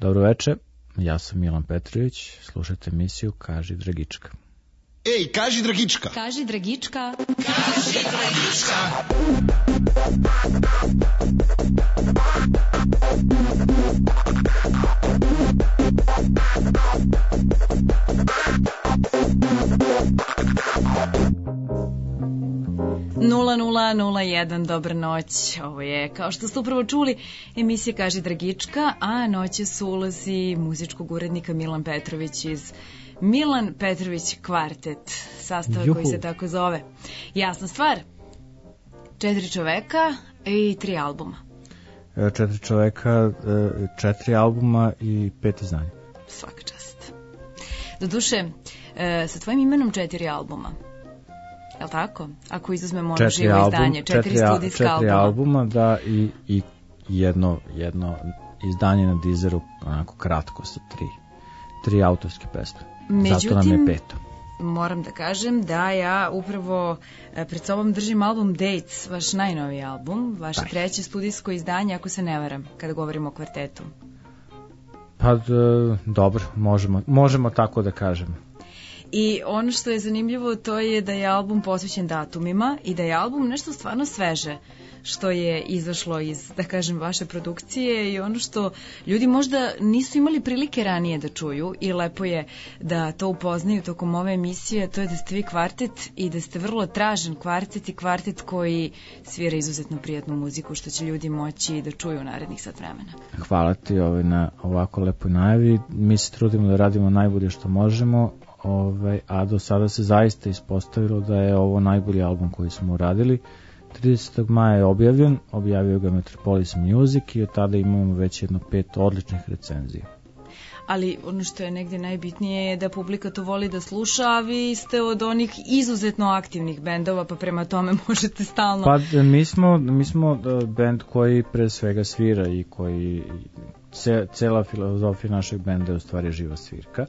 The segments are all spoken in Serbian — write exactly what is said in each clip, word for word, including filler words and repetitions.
Dobro večer, ja sam Milan Petrović, slušajte emisiju Kaži Dragička. Ej, kaži Dragička! Kaži Dragička! Kaži Dragička! nula nula nula jedan, dobra noć. Ovo je, kao što ste upravo čuli, emisija Kaži Dragička, a noćas ulazi muzičkog urednika Milan Petrović iz Milan Petrović Kvartet, sastava Juhu. Koji se tako zove. Jasna stvar, četiri čoveka i tri albuma. Četiri čoveka, četiri albuma i pet izdanja. Svaka čast. Doduše, sa tvojim imenom četiri albuma. Je li tako? Ako izuzmemo ono živo album, izdanje, četiri, četiri studijska albuma. Četiri albuma, da, i, i jedno, jedno izdanje na Deezeru, onako kratko, sa tri, tri autorske pesme. Međutim, zato nam je peto. Moram da kažem da ja upravo pred sobom držim album Dates, vaš najnoviji album, vaše Aj. treće studijsko izdanje, ako se ne varam, kada govorimo o kvartetu. Pa, d, dobro, možemo, možemo tako da kažemo. I ono što je zanimljivo to je da je album posvećen datumima i da je album nešto stvarno sveže što je izašlo iz, da kažem, vaše produkcije i ono što ljudi možda nisu imali prilike ranije da čuju i lepo je da to upoznaju tokom ove emisije, to je da ste vi kvartet i da ste vrlo tražen kvartet i kvartet koji svira izuzetno prijatnu muziku što će ljudi moći da čuju u narednih sat vremena. Hvala ti ovaj, na ovako lepoj najavi. Mi se trudimo da radimo najbolje što možemo. Ovaj, a do sada se zaista ispostavilo da je ovo najbolji album koji smo uradili. tridesetog maja je objavljen, objavio ga Metropolis Music i od tada imamo već jedno pet odličnih recenzija. Ali ono što je negdje najbitnije je da publika to voli da sluša, a vi ste od onih izuzetno aktivnih bendova, pa prema tome možete stalno... Pa mi smo, mi smo bend koji pre svega svira i koji ce, cela filozofija našeg benda je u stvari živa svirka.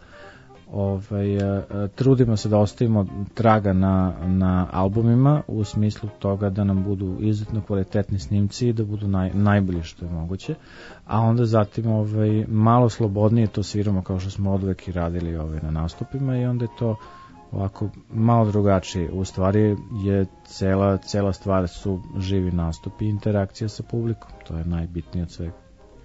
Ovaj, trudimo se da ostavimo traga na, na albumima u smislu toga da nam budu izuzetno kvalitetni snimci i da budu naj, najbolji što je moguće, a onda zatim ovaj, malo slobodnije to sviramo kao što smo odvek i radili ovaj, na nastupima i onda je to ovako malo drugačije. U stvari je cela, cela stvar su živi nastupi i interakcija sa publikom, to je najbitnije od svega.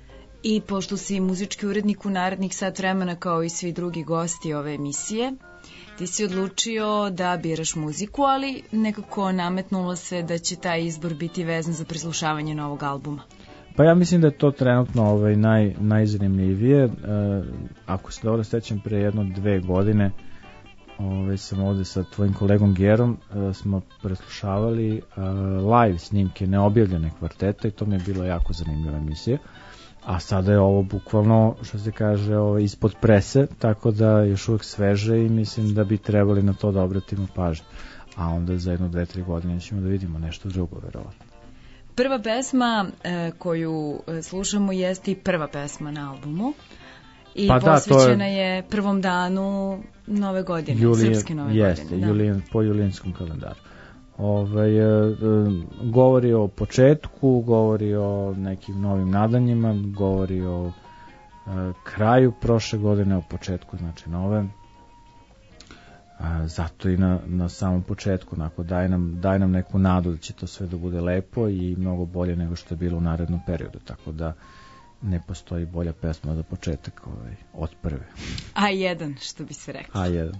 I pošto si muzički urednik u narednih sat vremena kao i svi drugi gosti ove emisije, ti si odlučio da biraš muziku, ali nekako nametnulo se da će taj izbor biti vezan za preslušavanje novog albuma. Pa ja mislim da je to trenutno ovaj, naj, najzanimljivije. E, ako se dobro sećam, pre jedno dve godine ovaj, sam ovde sa tvojim kolegom Gerom e, smo preslušavali e, live snimke neobjavljene kvarteta i to mi je bilo jako zanimljiva emisija. A sada je ovo bukvalno, što se kaže, ovo, ispod prese, tako da još uvijek sveže i mislim da bi trebali na to da obratimo pažnju. A onda za jedno, dve, tri godine ćemo da vidimo nešto drugo, verovatno. Prva pesma e, koju slušamo jeste i prva pesma na albumu i pa posvećena da, je... je prvom danu nove godine, Julije, srpske nove jeste, godine. Da. Julijan, po julijanskom kalendaru. Ovaj, e, govori o početku, govori o nekim novim nadanjima, govori o e, kraju prošle godine, o početku znači nove. A, zato i na, na samom početku onako, daj, nam, daj nam neku nadu da će to sve da bude lepo i mnogo bolje nego što je bilo u narednom periodu, tako da ne postoji bolja pesma za početak ovaj, od prve. A jedan, što bi se rekao. A jedan.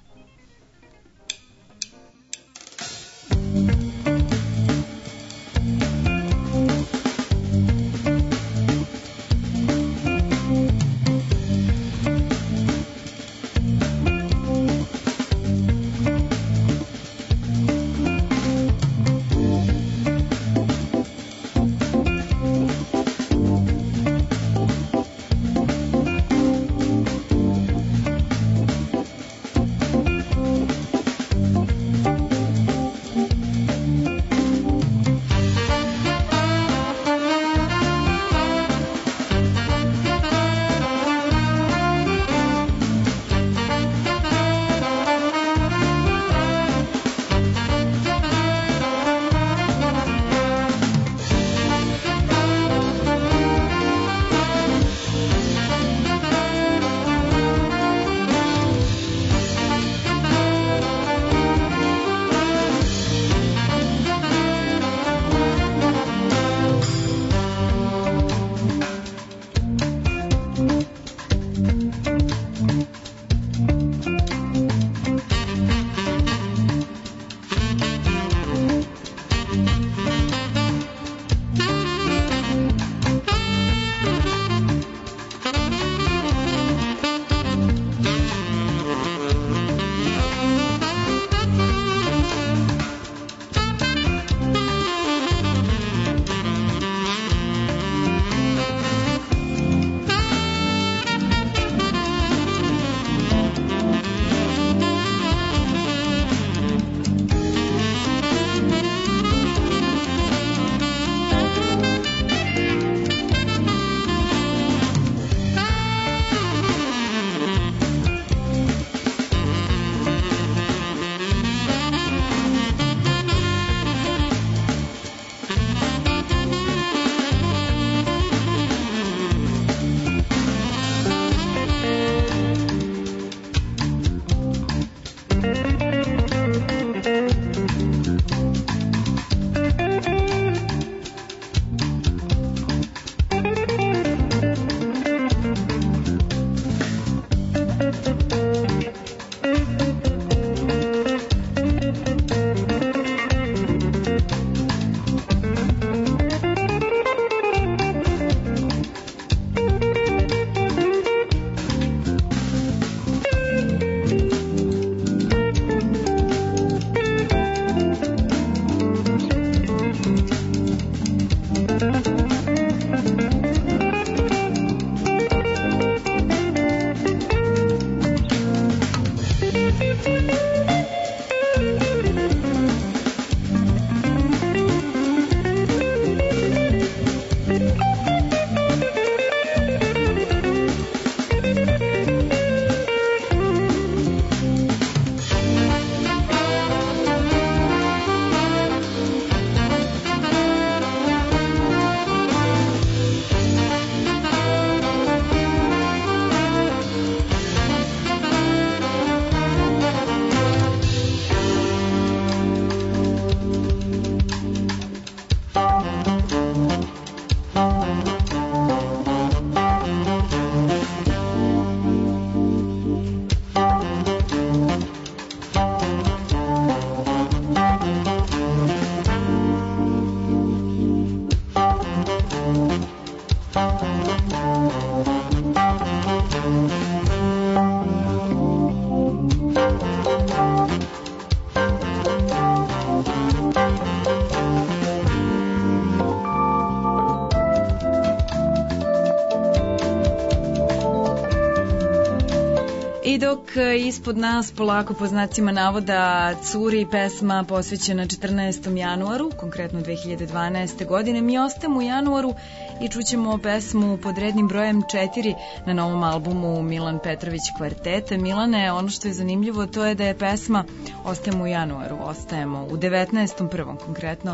I dok ispod nas polako po znacima navoda curi pesma posvećena četrnaestom januaru, konkretno dve hiljade dvanaeste. godine, mi ostajemo u januaru i čućemo pesmu pod rednim brojem četiri na novom albumu Milan Petrović Kvarteta. Milane, ono što je zanimljivo to je da je pesma Ostajemo u januaru, ostajemo u devetnaestom prvom konkretno,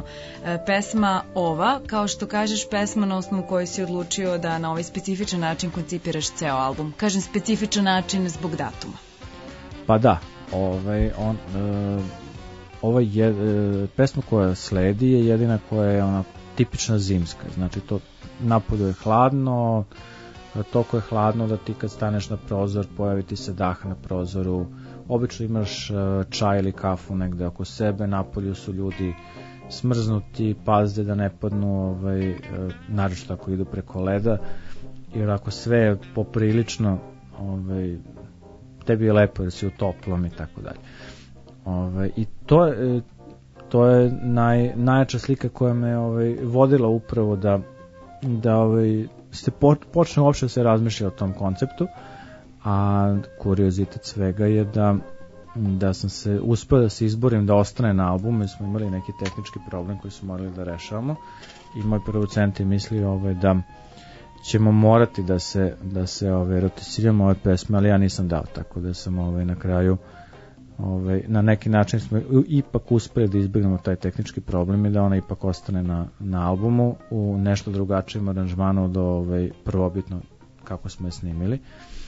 pesma ova, kao što kažeš, pesma na osnovu koju si odlučio da na ovaj specifičan način koncipiraš ceo album. Kažem specifičan način zbog datuma. Pa da, ovaj, on, e, ovaj je, e, pesma koja sledi je jedina koja je ona tipična zimska, znači to napolju je hladno, toliko je hladno da ti kad staneš na prozor pojavi ti se dah na prozoru, obično imaš čaj ili kafu negde oko sebe, napolju su ljudi smrznuti, pazde da ne padnu, ovaj, naročito ako idu preko leda, jer ako sve je poprilično, ovaj, tebi je lepo jer si u toplom i tako dalje. Ovaj, I to je, to je naj, najjača slika koja me ovaj, vodila upravo da, da ovaj, se počne uopšte se razmišlja o tom konceptu, a kuriozitet svega je da, da sam se uspeo da se izborim da ostane na albumu, jer smo imali neki tehnički problem koji smo morali da rešavamo i moj producent je mislio ovaj, da ćemo morati da se, da se ovaj, rotisiramo ove pesme, ali ja nisam dao, tako da sam ovaj, na kraju ovaj, na neki način smo ipak uspeli da izbjegnemo taj tehnički problem i da ona ipak ostane na, na albumu u nešto drugačijem aranžmanu do ovaj, prvobitno kako smo je snimili,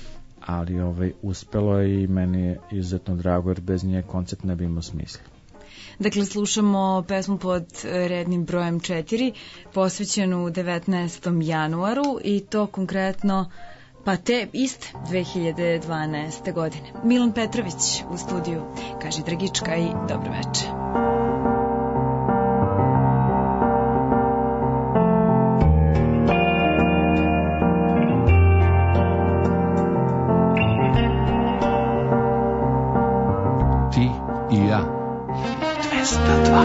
ali ovaj, uspelo je i meni je izuzetno drago jer bez nje koncept ne bi imao smisla. Dakle, slušamo pesmu pod rednim brojem četiri, posvećenu devetnaestom januaru i to konkretno Pa te iste dve hiljade dvanaeste. godine. Milan Petrović u studiju. Kaži Dragička i dobro večer. Ti i ja. dvesta dva.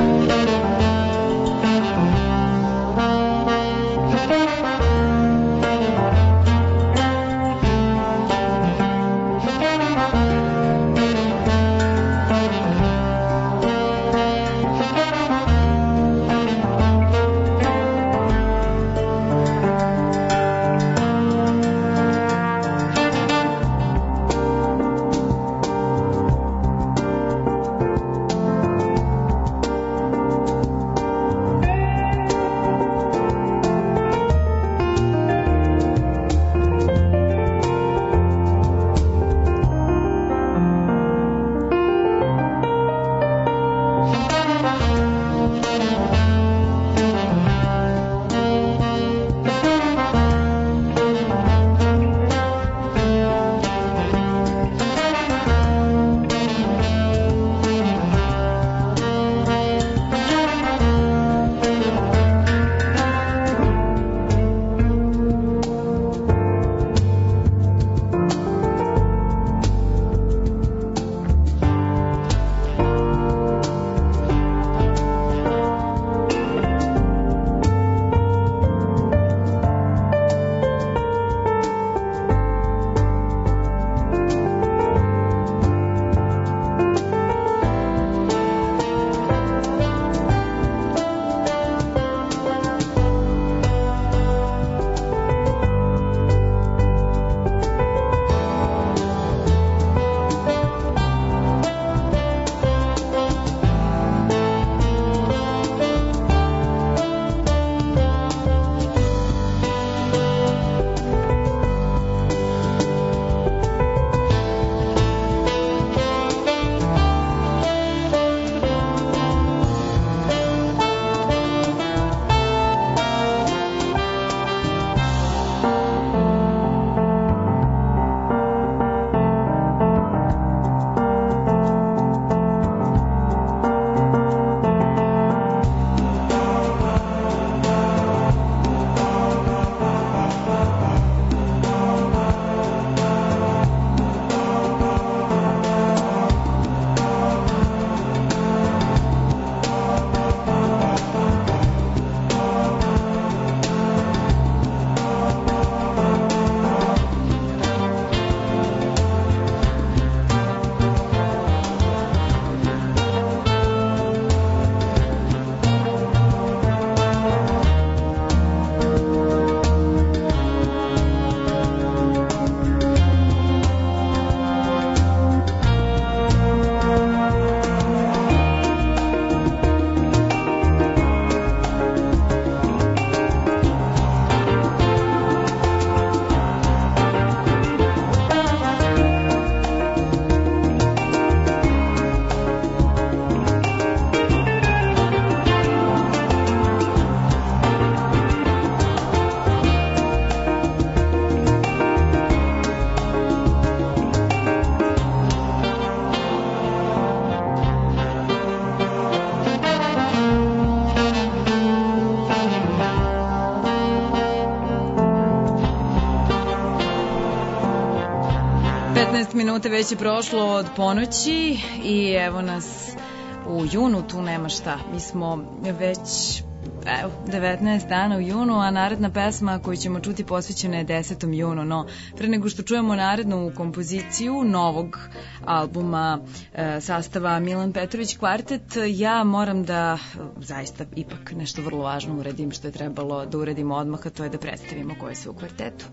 petnaest minuta već je prošlo od ponoći i evo nas u junu, tu nema šta. Mi smo već evo, devetnaest dana u junu, a naredna pesma koju ćemo čuti posvećena je desetom junu. No, pre nego što čujemo narednu kompoziciju novog albuma e, sastava Milan Petrović Kvartet, ja moram da zaista ipak nešto vrlo važno uradim što je trebalo da uradimo odmah, a to je da predstavimo koje su u kvartetu.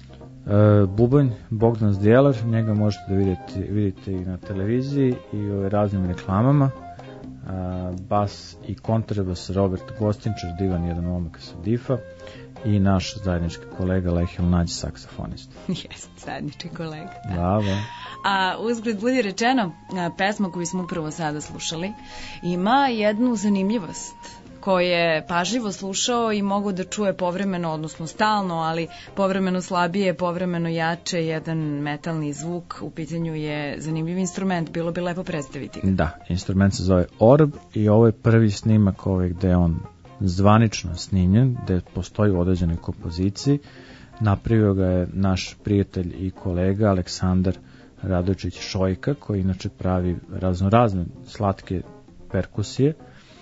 E, Bubanj, Bogdan Zdjelar, njega možete da vidite, vidite i na televiziji i u raznim reklamama. A, bas i kontrabas Robert Gostinčar, divan jedan momak sa Difa, i naš zajednički kolega Lehel Nađ, saksofonist. Jeste, zajednički kolega. Da. Da, da. A uzgled budi rečeno, pesma koju smo upravo sada slušali ima jednu zanimljivost ko je pažljivo slušao i mogao da čuje povremeno, odnosno stalno, ali povremeno slabije, povremeno jače, jedan metalni zvuk, u pitanju je zanimljiv instrument, bilo bi lepo predstaviti ga. Da, instrument se zove orb i ovo je prvi snimak ovaj gde je on zvanično snimljen, gde postoji u određenoj kompoziciji. Napravio ga je naš prijatelj i kolega Aleksandar Radojičić Šojka, koji inače pravi raznorazne slatke perkusije,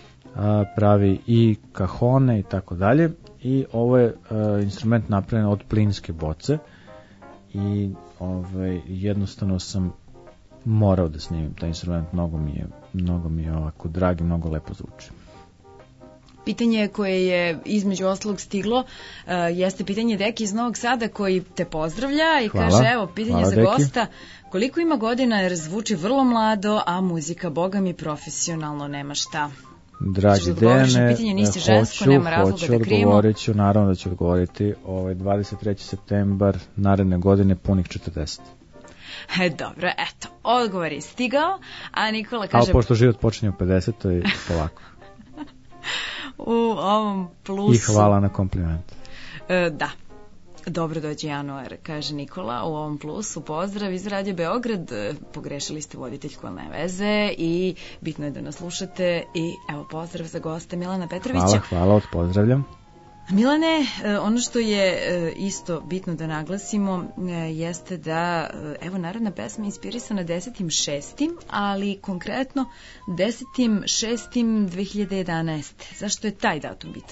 pravi i kahone i tako dalje, i ovo je instrument napravljen od plinske boce i ovaj, jednostavno sam morao da snimim taj instrument, mnogo mi je, mnogo mi je ovako drag i mnogo lepo zvuči. Pitanje koje je između ostalog stiglo uh, jeste pitanje Deki iz Novog Sada koji te pozdravlja i hvala, kaže, evo, pitanje hvala, za Deki. gosta, koliko ima godina jer zvuči vrlo mlado, a muzika, boga mi, profesionalno nema šta. Dragi Dejane, pitanje, nisi hoću, žensko, nema razloga hoću, da krijemo. odgovorit ću, naravno da ću odgovoriti, ovaj dvadeset treći septembar naredne godine punih četrdeset. E, dobro, eto, odgovor je stigao, a Nikola kaže... Ali pošto život počinje u pedesetoj je polako. U ovom plusu... I hvala na kompliment. E, da. Dobro dođe januar, kaže Nikola, u ovom plusu. Pozdrav iz Radio Beograd, pogrešili ste voditeljku, ali ne veze, i bitno je da nas slušate, i evo pozdrav za gosta Milana Petrovića. Hvala, hvala, od pozdravljam. Milane, ono što je isto bitno da naglasimo jeste da, evo, naredna pesma je inspirisana desetim šestim, ali konkretno desetim šestim dve hiljade jedanaeste. Zašto je taj datum bitan?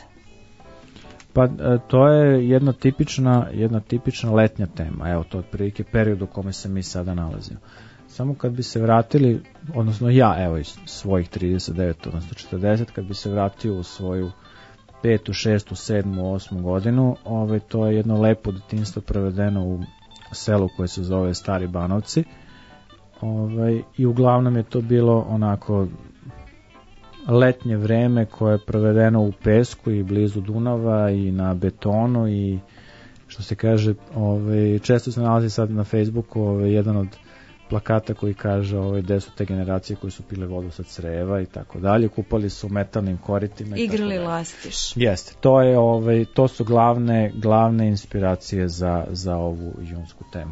Pa to je jedna tipična, jedna tipična letnja tema. Evo, to je otprilike period u kome se mi sada nalazimo. Samo kad bi se vratili, odnosno ja, evo, iz svojih trideset devet, odnosno četrdeset, kad bi se vratio u svoju petu, šestu, sedmu, osmu godinu, ovaj, to je jedno lepo detinjstvo provedeno u selu koje se zove Stari Banovci, ovaj, i uglavnom je to bilo onako letnje vreme koje je provedeno u pesku i blizu Dunava i na betonu, i što se kaže, ovaj, često se nalazi sad na Facebooku ovaj, jedan od plakata koji kaže ovaj, gde su te generacije koje su pile vodu sa creva i tako dalje, kupali su metalnim koritima i igrali lastiš. Jeste, to je ovaj, to su glavne glavne inspiracije za za ovu junsku temu.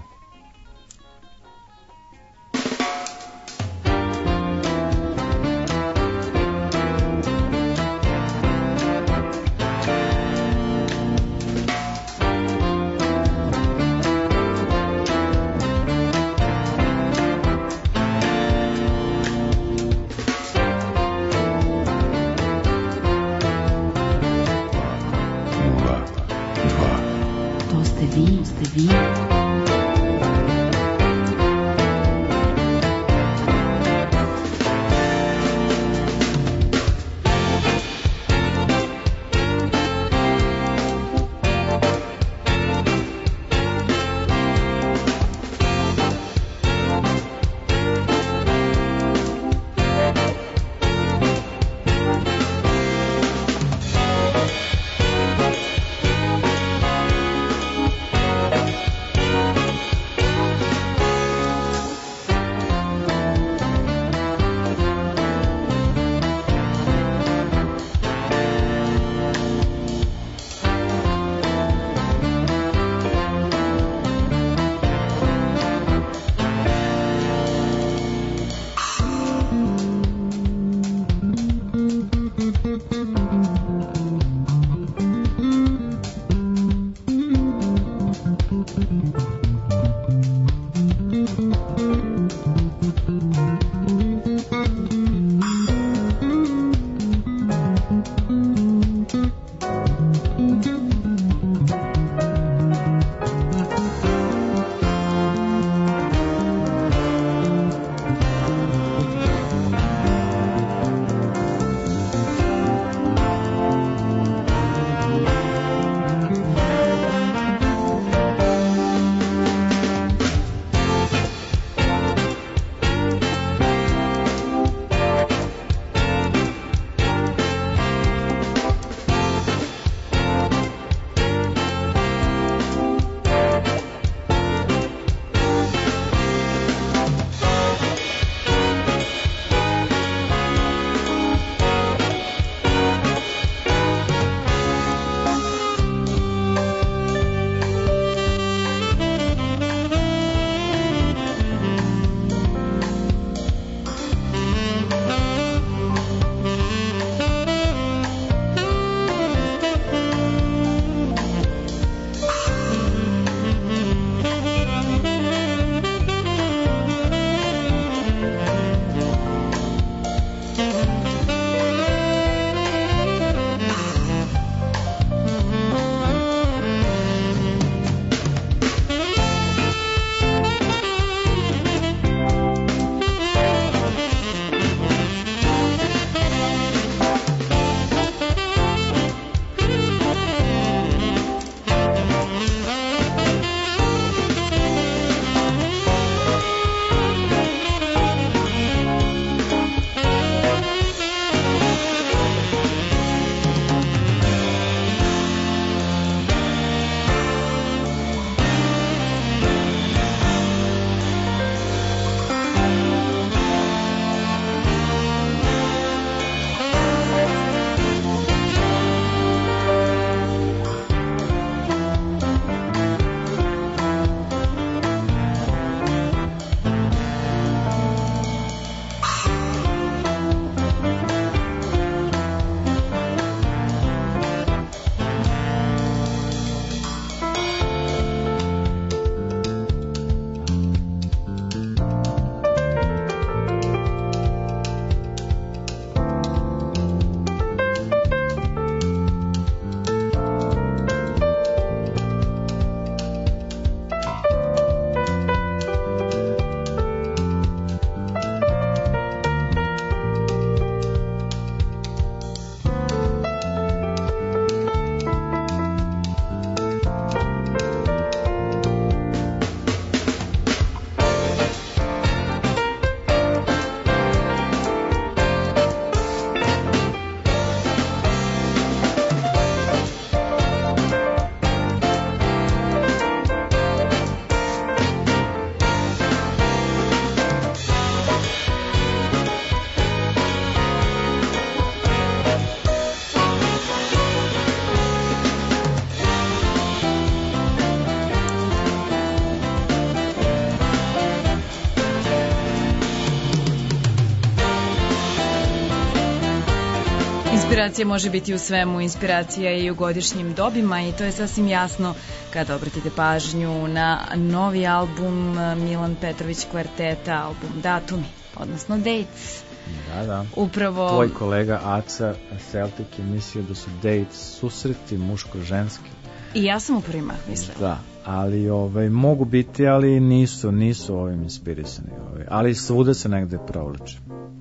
Inspiracija može biti u svemu, inspiracija je i u godišnjim dobima i to je sasvim jasno kada obratite pažnju na novi album Milan Petrović Kvarteta, album Datumi, odnosno Dates. Da, da. Upravo... Tvoj kolega Aca Celtic je mislio da su Dates susreti muško-ženski. I ja sam u prvima mislila. Da, ali ovaj, mogu biti, ali nisu, nisu ovim inspirisani. Ovaj. Ali svuda se negde provlače.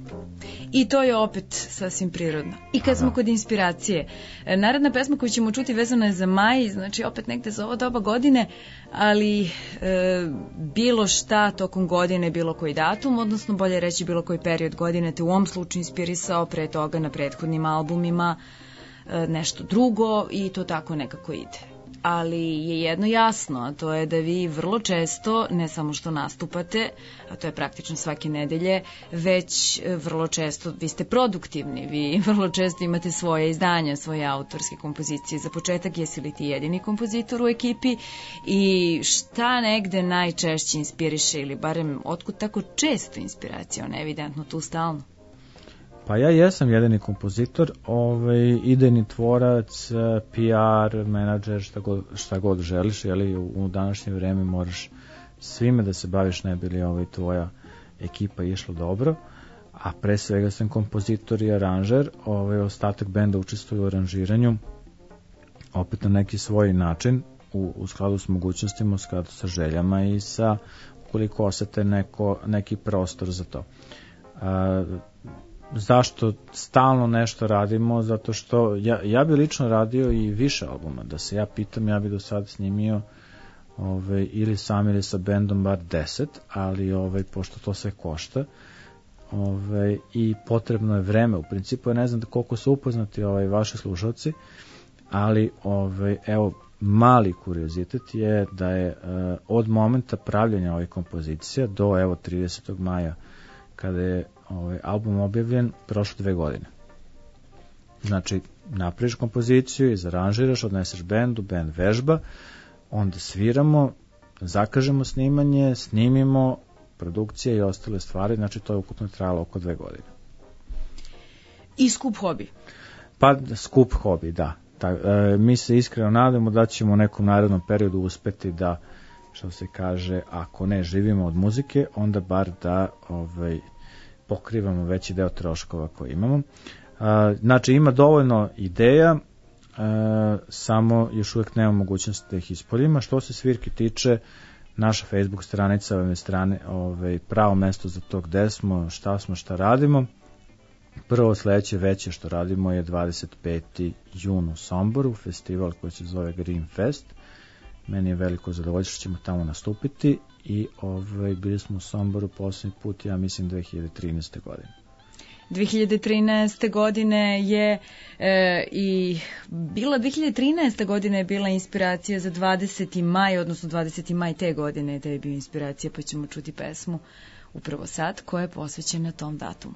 I to je opet sasvim prirodno. I kad smo kod inspiracije, naredna pesma koju ćemo čuti vezana je za maj, znači opet negde za ovo doba godine, ali e, bilo šta tokom godine, bilo koji datum, odnosno bolje reći bilo koji period godine te u ovom slučaju inspirisao, pre toga na prethodnim albumima e, nešto drugo i to tako nekako ide. Ali je jedno jasno, a to je da vi vrlo često, ne samo što nastupate, a to je praktično svake nedelje, već vrlo često vi ste produktivni, vi vrlo često imate svoje izdanja, svoje autorske kompozicije. Za početak, jesi li ti jedini kompozitor u ekipi i šta negde najčešće inspiriše ili barem otkud tako često inspiracija, ona je evidentno tu stalno? Pa ja jesam jedini kompozitor, ovaj, idejni tvorac, P R, menadžer, šta god, šta god želiš, jeli, u, u današnje vreme moraš svime da se baviš, ne bi li ovaj, tvoja ekipa išla dobro, a pre svega sam kompozitor i aranžer, ovaj, ostatak benda učestvuje u aranžiranju, opet na neki svoj način, u, u skladu s mogućnostima, u skladu sa željama i sa, ukoliko osete neko, neki prostor za to. A, Zašto stalno nešto radimo? Zato što ja, ja bi lično radio i više albuma. Da se ja pitam, ja bi do sada snimio ove, ili sam ili sa bendom bar deset, ali ove, pošto to sve košta ove, i potrebno je vreme. U principu ja ne znam da koliko su upoznati ovaj, vaši slušalci, ali ove, evo, mali kuriozitet je da je e, od momenta pravljenja ovih kompozicija do evo tridesetog maja kada je ovaj album objavljen, prošlo dve godine. Znači, napraviš kompoziciju, izaranžiraš, odneseš bendu, bend vežba, onda sviramo, zakažemo snimanje, snimimo, produkcija i ostale stvari, znači to je ukupno trajalo oko dve godine. I skup hobi? Pa, skup hobi, da. Ta, e, mi se iskreno nadamo da ćemo u nekom narednom periodu uspeti da, što se kaže, ako ne živimo od muzike, onda bar da ovaj, pokrivamo veći deo troškova koje imamo. A, znači ima dovoljno ideja, a, samo još uvijek nema mogućnosti da ih ispoljimo. Što se svirki tiče, naša Facebook stranica ove strane, ove, pravo mesto za to gde smo, šta smo, šta radimo. Prvo sledeće veće što radimo je dvadeset peti jun u Somboru, festival koji se zove Green Fest. Meni je veliko zadovoljstvo što ćemo tamo nastupiti i ovaj, bili smo u Somboru poslednji put, ja mislim, dve hiljade trinaeste godine. dve hiljade trinaeste godine je e, i bila dve hiljade trinaeste godine je bila inspiracija za dvadeseti maj, odnosno dvadeseti maj te godine da je bio inspiracija, pa ćemo čuti pesmu upravo sad koja je posvećena tom datumu.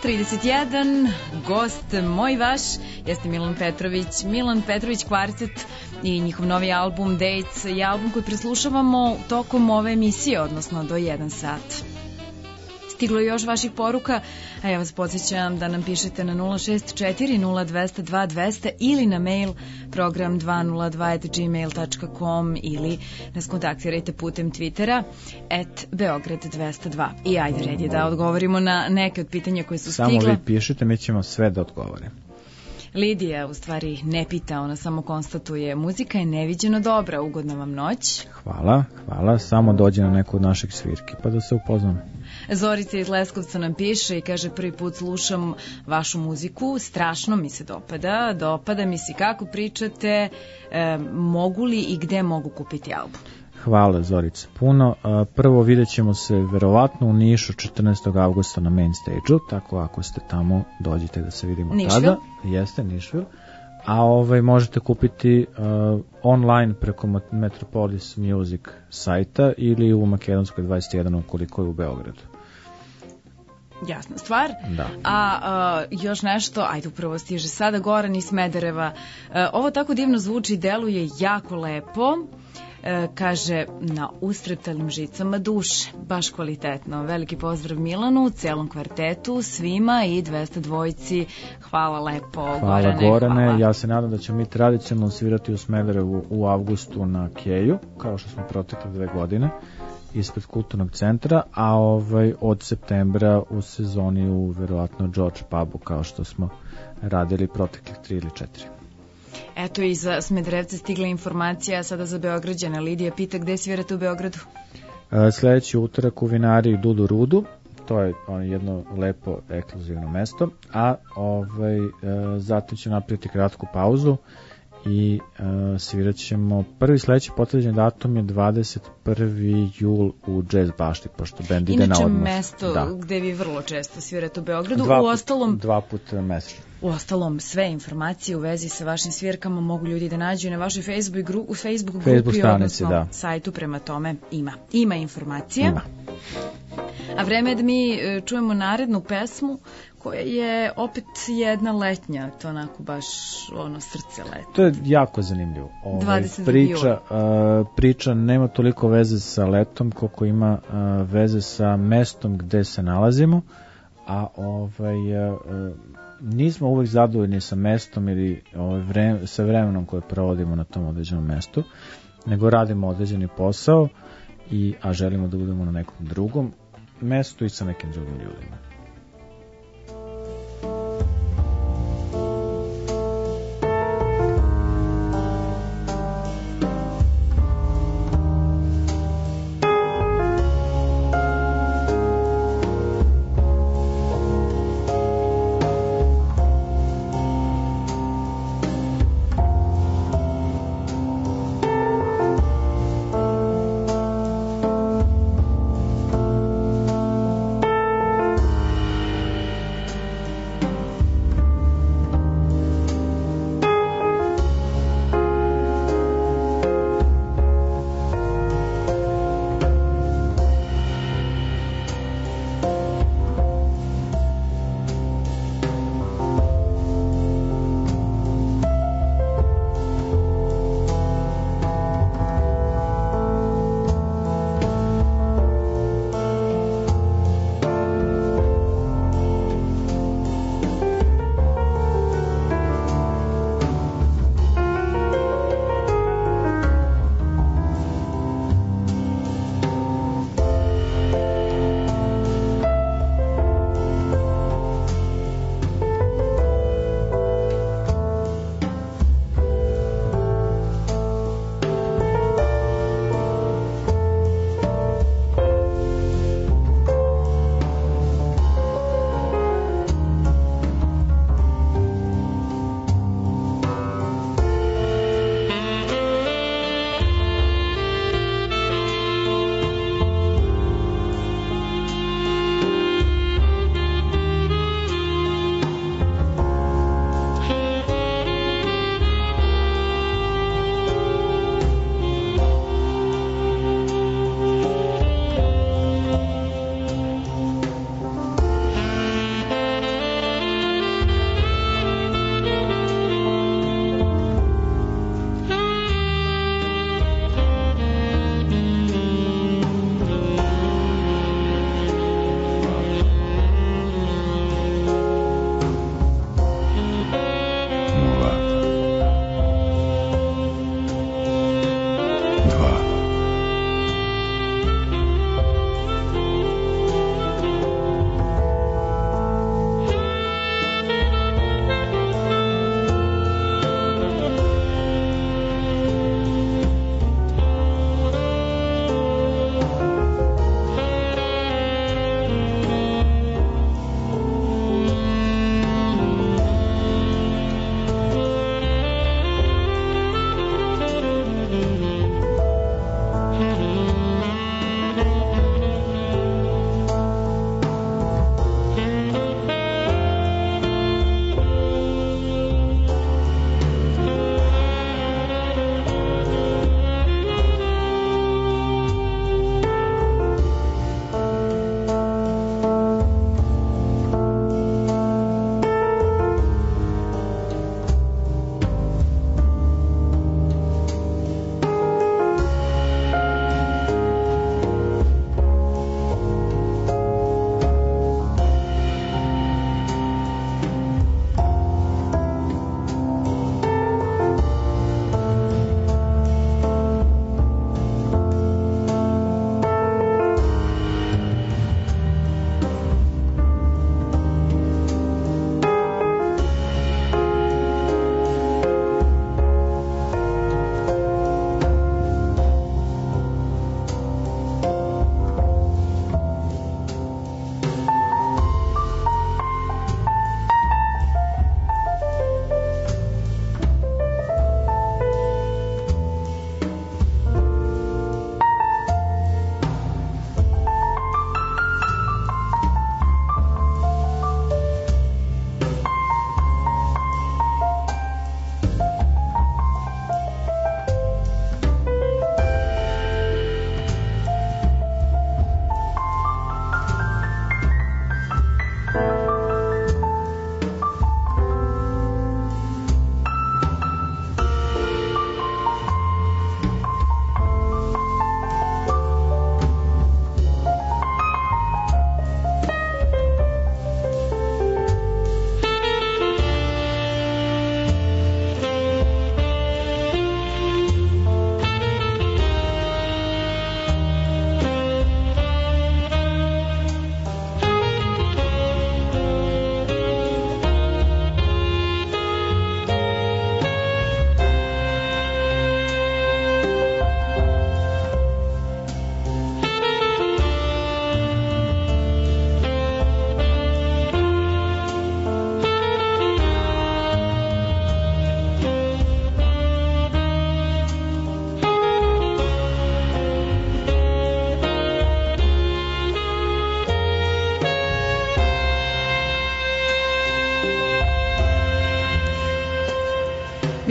trideset jedan, gost moj vaš jeste Milan Petrović, Milan Petrović Kvartet i njihov novi album Dates je album koji preslušavamo tokom ove emisije, odnosno do jedan sat. Stiglo je još vaših poruka, a ja vas podsjećam da nam pišete na nula šest četiri nula dva nula dva dva nula nula ili na mail program dva nula dva at gmail tačka com ili nas kontaktirajte putem Twittera at beograd dvesta dva. I ajde, red je da odgovorimo na neke od pitanja koje su Samo stigla. Samo vi pišite, mi ćemo sve da odgovorimo. Lidija u stvari ne pita, ona samo konstatuje: muzika je neviđeno dobra, ugodna vam noć. Hvala, hvala, samo dođe na neku od naših svirki pa da se upoznamo. Zorica iz Leskovca nam piše i kaže: prvi put slušam vašu muziku, strašno mi se dopada, dopada mi se kako pričate, e, mogu li i gde mogu kupiti album? Hvala Zorica puno. Prvo vidjet ćemo se verovatno u Nišu četrnaestog avgusta na main stage-u, tako ako ste tamo dođite da se vidimo Nišvil? tada. Jeste, Nišvil. A ovaj možete kupiti uh, online preko Metropolis Music sajta ili u Makedonskoj dvadeset jedan ukoliko je u Beogradu. Jasna stvar. Da. A, a još nešto, ajde upravo stiže sada Goran iz Smedereva. E, ovo tako divno zvuči, deluje jako lepo. E, kaže, na ustretalim žicama duše, baš kvalitetno. Veliki pozdrav Milanu, celom kvartetu, svima i dvesta dvojici. Hvala lepo, hvala, Gorane. Gorane. Hvala. Ja se nadam da ćemo mi tradicionalno svirati u Smederevu u avgustu na Keju, kao što smo protekle dve godine, ispred kulturnog centra, a ovaj od septembra u sezoni u verovatno George pubu, kao što smo radili proteklih tri ili četiri. Eto i za Smederevce stigla informacija, sada za Beograđana. Lidija pita gde svirate u Beogradu? E, sledeći utorak u vinariji Dudu Rudu, to je ono jedno lepo ekskluzivno mesto, a ovaj, e, zatim ćemo napraviti kratku pauzu i e, svirat ćemo, prvi sledeći potvrđen datum je dvadeset prvi jul u Jazz Bašti, pošto bend ide na Inače odmor. mesto Da. gde vi vrlo često svirate u Beogradu. Dva u put, ostalom, dva puta mesečno. u ostalom sve informacije u vezi sa vašim svirkama mogu ljudi da nađu na vašoj Facebook, gru, u Facebook grupi, Facebook stranici, odnosno da. sajtu, prema tome ima. Ima informacija. Ima. A vreme je da mi e, čujemo narednu pesmu koja je opet jedna letnja, to onako baš ono srce leti. To je jako zanimljivo. Ovaj, dvadeset drugi priča, uh, priča nema toliko veze sa letom koliko ima uh, veze sa mestom gde se nalazimo, a ovaj, uh, nismo uvek zadovoljni sa mestom ili ovaj, vreme, sa vremenom koje provodimo na tom određenom mestu, nego radimo određeni posao, i, a želimo da budemo na nekom drugom mestu i sa nekim drugim ljudima.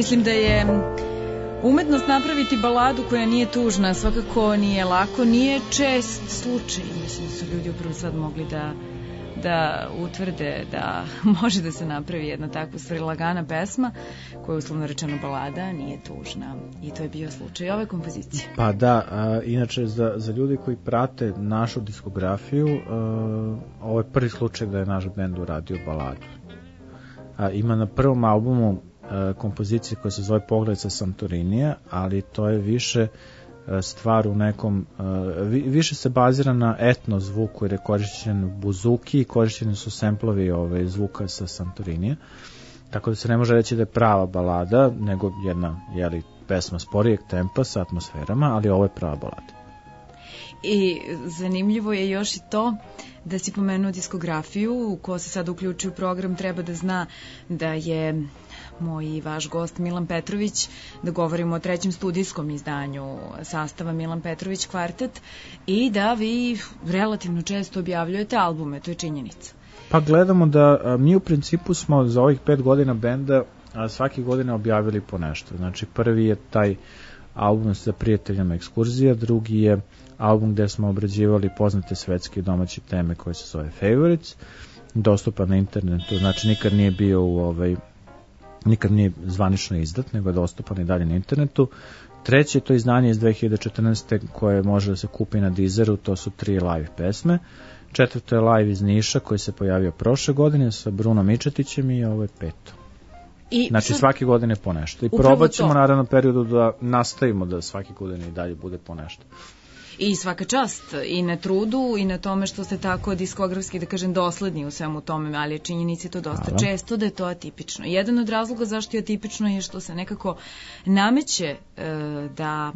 Mislim da je umetnost napraviti baladu koja nije tužna, svakako nije lako, nije čest slučaj. Mislim da su ljudi upravo sad mogli da da utvrde da može da se napravi jedna takva stvari lagana pesma koja je uslovno rečeno balada, nije tužna. I to je bio slučaj ove kompozicije. Pa da, a, inače za, za ljudi koji prate našu diskografiju, a, ovo je prvi slučaj da je naš bend uradio baladu. A, ima na prvom albumu a, kompozicije koja se zove Pogled sa Santorinija, ali to je više stvar u nekom, više se bazira na etno zvuku jer je korišćen buzuki i korišćeni su semplovi ove, zvuka sa Santorinija, tako da se ne može reći da je prava balada, nego jedna jeli, pesma sporijeg tempa sa atmosferama, ali ovo je prava balada. I zanimljivo je još i to da si pomenuo diskografiju, ko se sad uključi u program treba da zna da je moj i vaš gost Milan Petrović, da govorimo o trećem studijskom izdanju sastava Milan Petrović kvartet i da vi relativno često objavljujete albume, to je činjenica. Pa gledamo da a, mi u principu smo za ovih pet godina benda a, svake godine objavili po nešto. Znači prvi je taj album sa prijateljama ekskurzija, drugi je album gde smo obrađivali poznate svetske i domaće teme koje se zove Favorites, dostupan na internetu, znači nikad nije bio u ovaj nikad nije zvanično izdat, nego je dostupan i dalje na internetu. Treće je to izdanje iz dve hiljade četrnaeste koje može da se kupi na Deezeru, to su tri live pesme. Četvrto je live iz Niša koji se pojavio prošle godine sa Brunom Mičetićem i ovo je peto. I znači sad, svake godine po nešto. I probat ćemo naravno periodu da nastavimo da svake godine i dalje bude po nešto. I svaka čast i na trudu i na tome što ste tako diskografski, da kažem, dosledni u svemu tome, ali je činjenica to dosta Hvala. često da je to atipično. Jedan od razloga zašto je atipično je što se nekako nameće e, da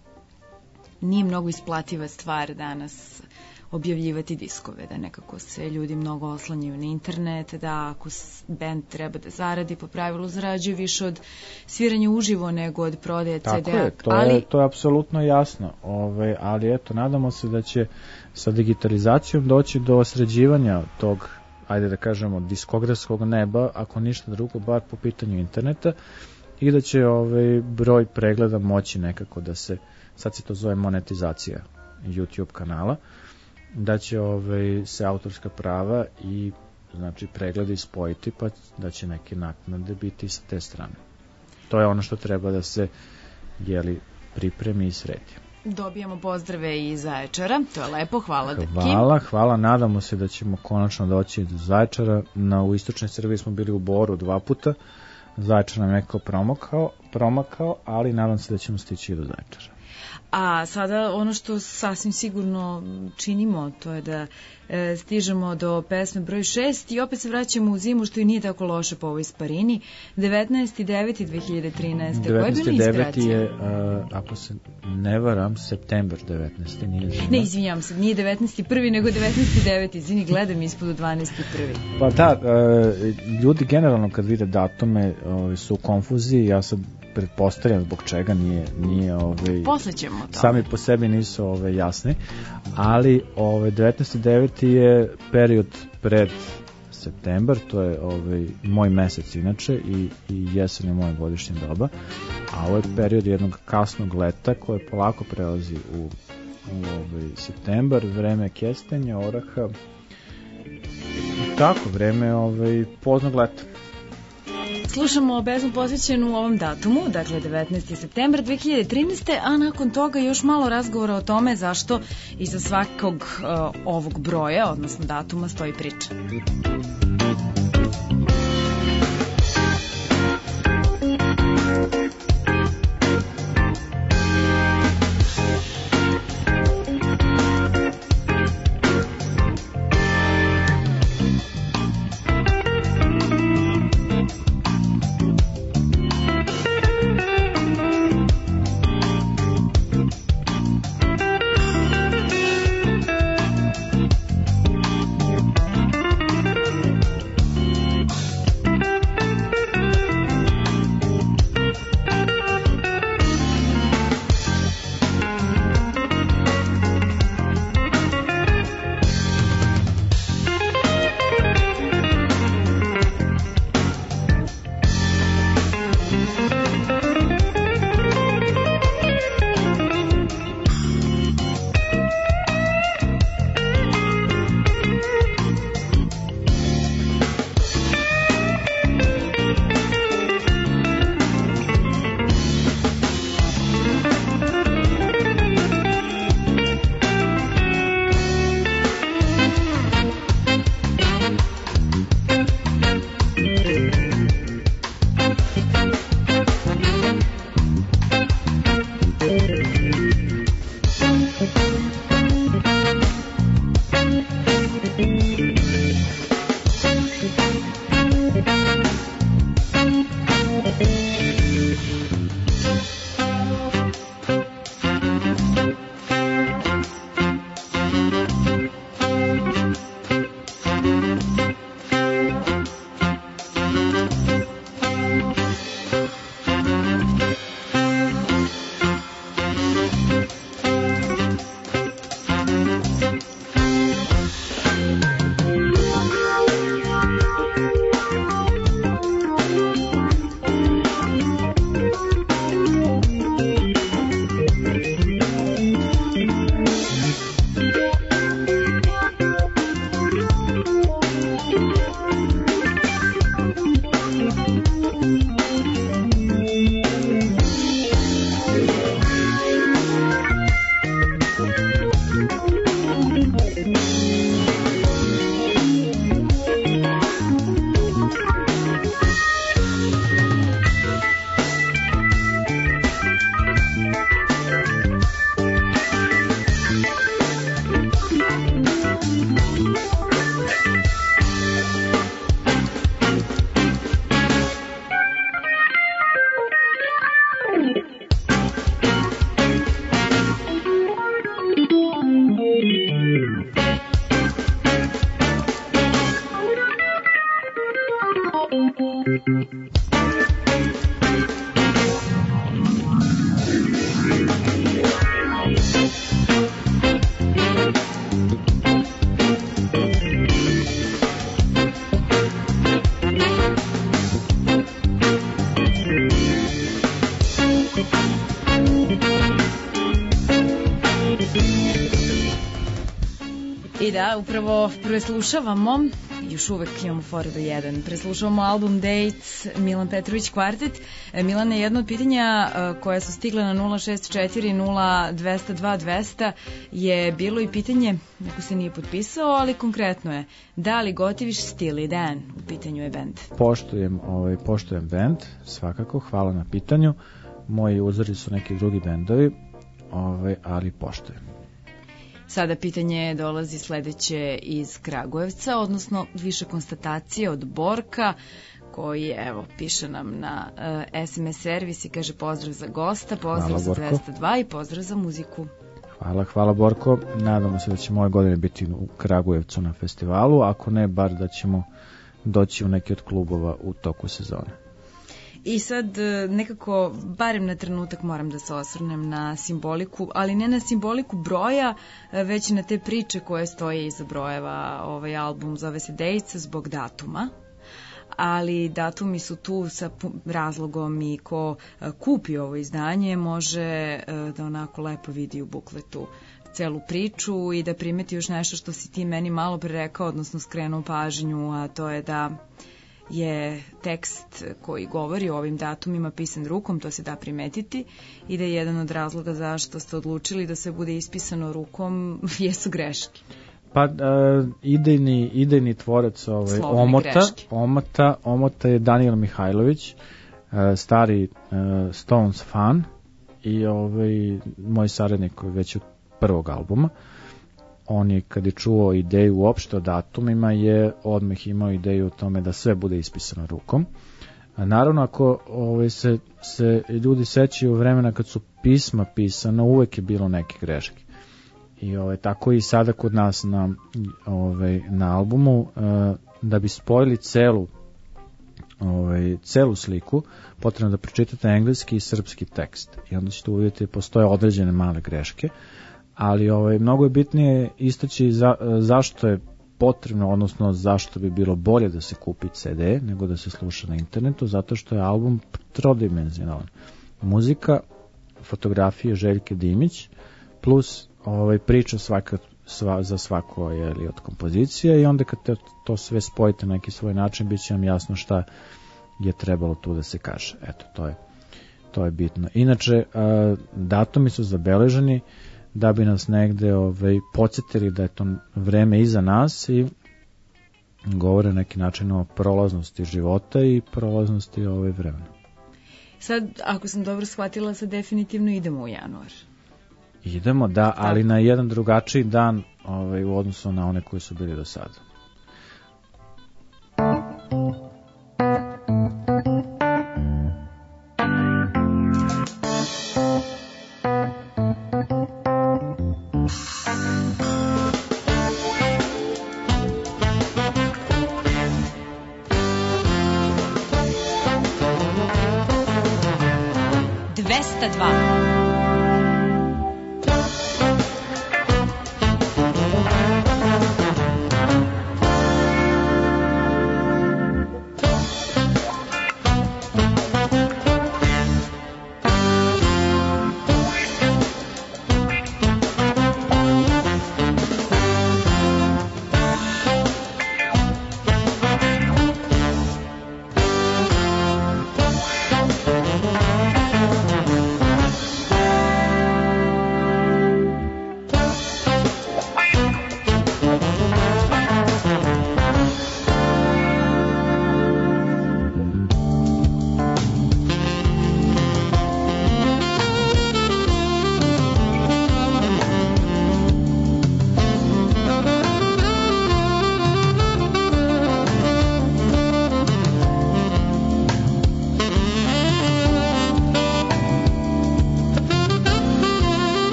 nije mnogo isplativa stvar danas objavljivati diskove, da nekako se ljudi mnogo oslanjaju na internet, da ako band treba da zaradi, po pravilu zarađuje više od sviranja uživo nego od prodaje ce de-a. Tako je, to ali... je, to je apsolutno jasno, Ove, ali eto, nadamo se da će sa digitalizacijom doći do sređivanja tog, ajde da kažemo, diskografskog neba, ako ništa drugo, bar po pitanju interneta, i da će ovaj broj pregleda moći nekako da se, sad se to zove monetizacija YouTube kanala, da će ovaj, se autorska prava i znači pregledi spojiti, pa da će neke naknade biti sa te strane. To je ono što treba da se jeli, pripremi i sredi. Dobijamo pozdrave iz Zaječara, to je lepo, hvala Drki. Hvala, hvala, nadamo se da ćemo konačno doći do Zaječara. Na, u istočnoj Srbiji smo bili u Boru dva puta, Zaječar nam nekako promakao, promakao, ali nadam se da ćemo stići i do Zaječara. A sada ono što sasvim sigurno činimo, to je da e, stižemo do pesme broj šest i opet se vraćamo u zimu, što i nije tako loše po ovoj sparini. devetnaesti deveti dve hiljade trinaeste. devetnaesti deveti je, a, ako se ne varam, septembar devetnaesti. Nije zima. Ne, izvinjam se, nije devetnaesti prvi nego devetnaesti deveti. Izvini, gledam ispod dvanaesti prvi. Pa da, a, ljudi generalno kad vide datume a, su u konfuziji, ja sad pretpostavljam zbog čega nije, nije ovaj, posle ćemo to. Sami po sebi nisu ovaj, jasni, ali ovaj, devetnaesti deveti je period pred septembar, to je ovaj, moj mesec inače i, i jesen je moje godišnje doba, a ovo je period jednog kasnog leta koje polako prelazi u, u ovaj, septembar, vreme kestenja, oraha i tako, vreme ovaj, poznog leta. Slušamo pesmu posvećenu ovom datumu, dakle devetnaesti septembar dve hiljade trinaeste, a nakon toga još malo razgovora o tome zašto iza svakog uh, ovog broja, odnosno datuma, stoji priča. I da, upravo preslušavamo, još uvek imamo Fordo jedan, preslušavamo album Dates, Milan Petrović kvartet. Milane, jedno od pitanja koja su stigle na nula šest četiri nula dva nula dva dva nula nula je bilo i pitanje, neko se nije potpisao, ali konkretno je, da li gotiviš Steely Dan? U pitanju je band. Poštujem, ovaj, poštujem band, svakako, hvala na pitanju. Moji uzori su neki drugi bendovi, ovaj, ali poštujem. Sada pitanje dolazi sledeće iz Kragujevca, odnosno više konstatacije od Borka, koji, evo, piše nam na uh, es em es servis i kaže pozdrav za gosta, pozdrav hvala, za dvesta dva i pozdrav za muziku. Hvala, hvala Borko. Nadamo se da ćemo ove godine biti u Kragujevcu na festivalu, ako ne, bar da ćemo doći u neki od klubova u toku sezone. I sad nekako, barem na trenutak moram da se osvrnem na simboliku, ali ne na simboliku broja, već na te priče koje stoje iza brojeva. Ovaj album zove se Dates zbog datuma, ali datumi su tu sa razlogom i ko kupi ovo izdanje može da onako lepo vidi u bukletu celu priču i da primeti još nešto što si ti meni malo pre rekao, odnosno skrenuo pažnju, a to je da je tekst koji govori o ovim datumima pisan rukom, to se da primetiti, i da je jedan od razloga zašto ste odlučili da sve bude ispisano rukom jesu greške. Pa uh, idejni, idejni tvorac ovaj, omota, omota, omota je Daniel Mihajlović, uh, stari uh, Stones fan i ovaj, moj saradnik koji već od prvog albuma. On je, kad je čuo ideju uopšte o datumima, je odmah imao ideju o tome da sve bude ispisano rukom. A naravno, ako ovaj, se, se ljudi sećaju vremena kad su pisma pisana, uvek je bilo neke greške. I ovaj, tako i sada kod nas na, ovaj, na albumu, da bi spojili celu, ovaj, celu sliku, potrebno da pročitate engleski i srpski tekst. I onda ćete uvidjeti da postoje određene male greške, ali ovaj, mnogo je bitnije istaći za, zašto je potrebno, odnosno zašto bi bilo bolje da se kupi ce de nego da se sluša na internetu, zato što je album trodimenzionalan. Muzika, fotografije Željke Dimić, plus ovaj, priča svaka, sva, za svako je li, od kompozicija, i onda kad te, to sve spojite na neki svoj način, bit će vam jasno šta je trebalo tu da se kaže. Eto, to je, to je bitno. Inače, a, datumi su zabeleženi da bi nas negde ovaj, podsjetili da je to vreme iza nas i govore neki način o prolaznosti života i prolaznosti ove vremena. Sad, ako sam dobro shvatila, sad definitivno idemo u januar. Idemo, da, ali na jedan drugačiji dan ovaj, u odnosu na one koji su bili do sada. dvesta dva.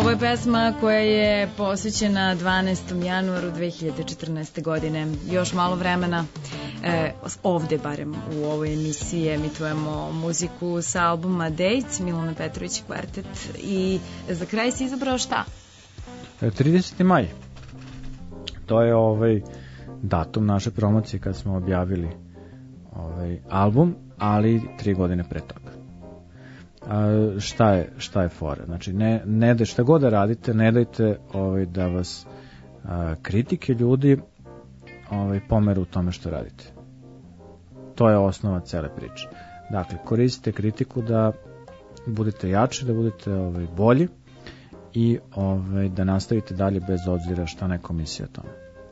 Ovo je pesma koja je posvećena dvanaestom januaru dve hiljade četrnaeste. godine. Još malo vremena, e, ovde barem u ovoj emisiji emitujemo muziku sa albuma Dates, Milana Petrović kvartet. I za kraj si izabrao šta? trideseti maj. To je ovaj datum naše promocije kad smo objavili ovaj album, ali tri godine pre toga. A, šta je šta je fora? Znači ne ne da šta god da radite, ne dajte ovaj da vas a, kritike ljudi ovaj pomeru u tome što radite. To je osnova cele priče. Dakle, koristite kritiku da budete jači, da budete ovaj bolji i ovaj da nastavite dalje bez obzira šta neko misli o tome.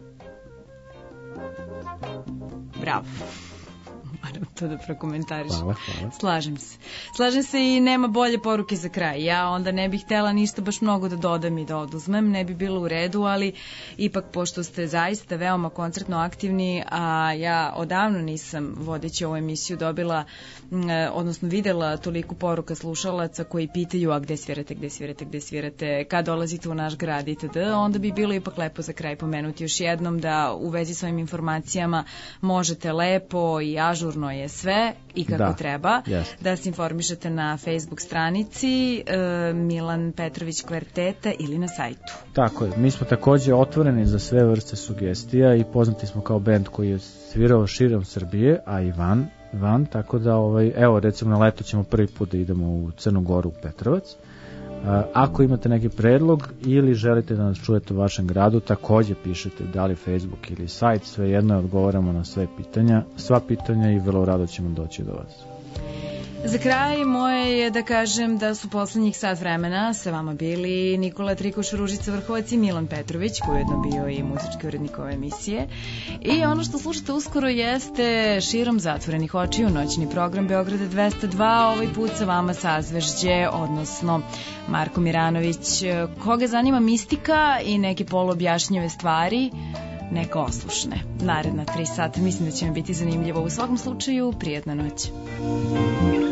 Bravo. Moram to da prokomentarišem. Hvala, hvala. Slažem se. Slažem se i nema bolje poruke za kraj. Ja onda ne bih htela ništa baš mnogo da dodam i da oduzmem, ne bi bilo u redu, ali ipak pošto ste zaista veoma koncertno aktivni, a ja odavno nisam vodeći ovu emisiju dobila, odnosno videla toliko poruka slušalaca koji pitaju a gde svirate, gde svirate, gde svirate, kad dolazite u naš grad itd. Onda bi bilo ipak lepo za kraj pomenuti još jednom da u vezi s ovim informacijama možete lepo i ažurno je sve i kako da, treba, yes. Da se informišete na Facebook stranici e, Milan Petrović kvarteta ili na sajtu. Tako je, mi smo takođe otvoreni za sve vrste sugestija i poznati smo kao bend koji je svirao širom Srbije, a i van, van tako da ovaj, evo recimo na leto ćemo prvi put da idemo u Crnu Goru, u Petrovac. Ako imate neki predlog ili želite da nas čujete u vašem gradu, takođe pišete da li Facebook ili sajt, svejedno odgovaramo na sve pitanja, sva pitanja i vrlo rado ćemo doći do vas. Za kraj moje je da kažem da su poslednjih sat vremena sa vama bili Nikola Trikoš, Ružica Vrhovac i Milan Petrović, koji je jedno bio i muzički urednik ove emisije. I ono što slušate uskoro jeste Širom zatvorenih očiju, noćni program Beograda dvesta dva, ovaj put sa vama Sazvežđe, odnosno Marko Miranović. Koga zanima mistika i neke poluobjašnjive stvari, neka oslušne. Naredna tri sata mislim da će mi biti zanimljivo. U svakom slučaju, prijatna noć.